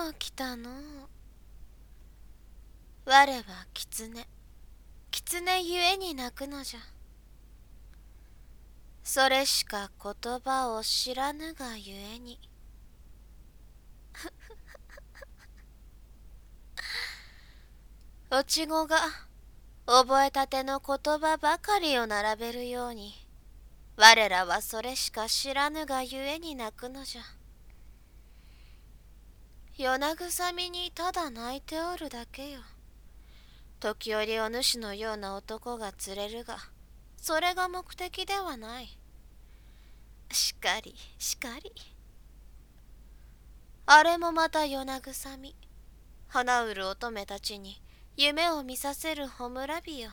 起きたの。我は狐。狐ゆえに泣くのじゃ。それしか言葉を知らぬがゆえに。おちごが覚えたての言葉ばかりを並べるように、我らはそれしか知らぬがゆえに泣くのじゃ。夜なぐさみにただ泣いておるだけよ。時折お主のような男が釣れるが、それが目的ではない。しかりしかり。あれもまた夜なぐさみ。花売る乙女たちに夢を見させるほむらびよ。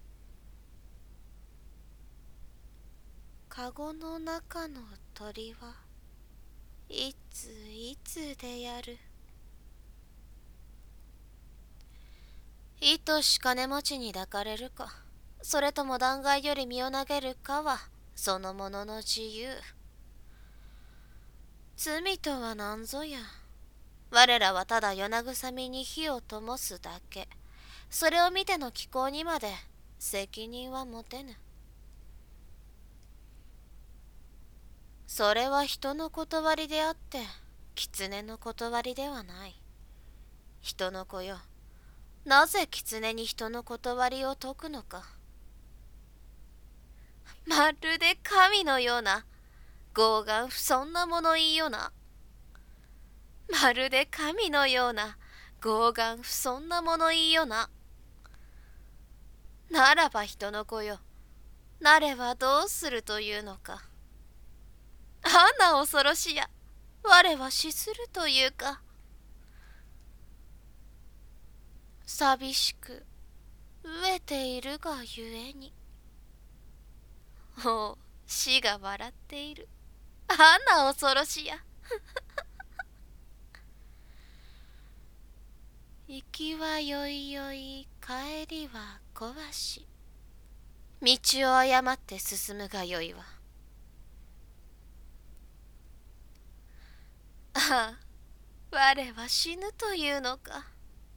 かごの中の鳥はいついつでやる。いとし金持ちに抱かれるか、それとも断崖より身を投げるかはその者の自由。罪とは何ぞや。我らはただ夜なぐさみに火を灯すだけ。それを見ての気候にまで責任は持てぬ。それは人の断りであって狐の断りではない。人の子よ、なぜ狐に人の断りを解くのか。まるで神のような傲岸不遜な物言いよな。まるで神のような傲岸不遜な物言いよな。ならば人の子よ、なればどうするというのか。あんな恐ろしや、我は死するというか。寂しく飢えているがゆえに。もう死が笑っている。あんな恐ろしや。行きはよいよい、帰りは小橋。道を誤って進むがよいわ。ああ、我は死ぬというのか。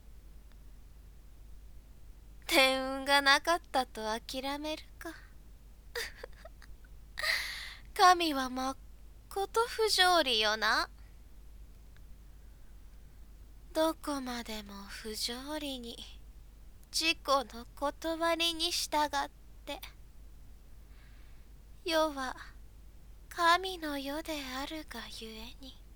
天運がなかったと諦めるか。神はまっこと不条理よな。どこまでも不条理に自己の断りに従って世は神の世であるがゆえに。